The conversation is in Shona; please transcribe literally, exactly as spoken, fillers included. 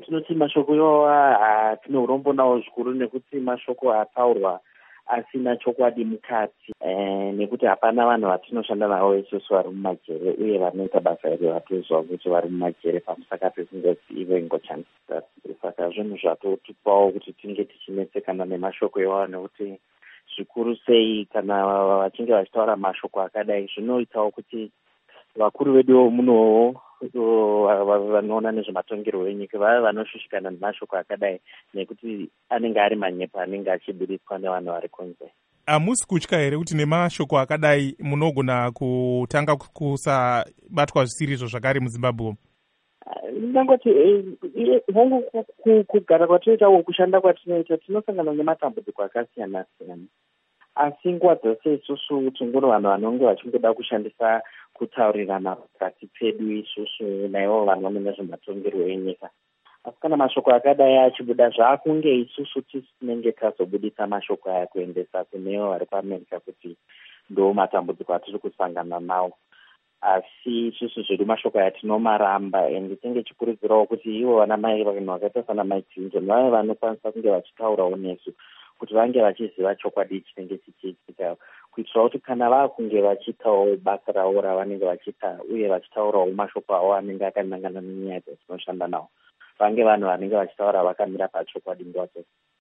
tinoti mashoko iwawa hatina urombo nawo zvikuru nekuti mashoko ataurwa asina chokwadi mukati, e, nekuti hapana vanhu vatinoshanda navo isusu vari mumajere uye vanoita basa iri vatozwa kuti vari mumajere pamusaka pesingoti ivo ingochandisa. Saka zvinhu zvatotipawo kuti tinge tichinetsekana nemashoko iwawa, nekuti zvikuru sei kana vachinge vachitaura mashoko akadai zvinoitawo kuti vakuru vedu munowo vanoona nezvematongerwo enyika vave vanoshushikana nemashoko akadai, nekuti anenge ari manyepo anenge achiburitswa nevanhu vari kunze. Hamusi kutya here kuti nemashoko akadai munogona kutanga kusabatwa zvisirizvo zvakare muZimbabwe? Ndangoti hongu kugara kwatinoitawo kushanda kwatinoita tinosangana nematambudziko akasiyana siyana, asi nguva dzose isusu tingori vanhu vanonge vachingoda kushandisa kutaurirana pakati pedu isusu naivo vanoona nezvematongerwo enyika. Asi kana mashoko akadai achibuda zvaakunge isusu tisinenge tazobudisa mashoko aya kuendesa kunevo vari kuAmerica kuti ndo matambudziko atiri kusangana nawo. Asi isusu zvedu mashoko aya tinomaramba, ende tinge chikurudzirawo kuti ivo vana mai vanhu vakaita sana Mai Clinton vave vanokwanisa kunge vachitaurawo nesu kuti vange vachiziva chokwadi chinenge chichiitika, kuitira kuti kana vakunge vachiitawo basa ravo ravanenge vachiita uye vachitaurawo mashoko avo anenge akanangana nenyaya dzatinoshanda nawo, vange vanhu vanenge vachitaura vakamira pachokwadi nguva dzose.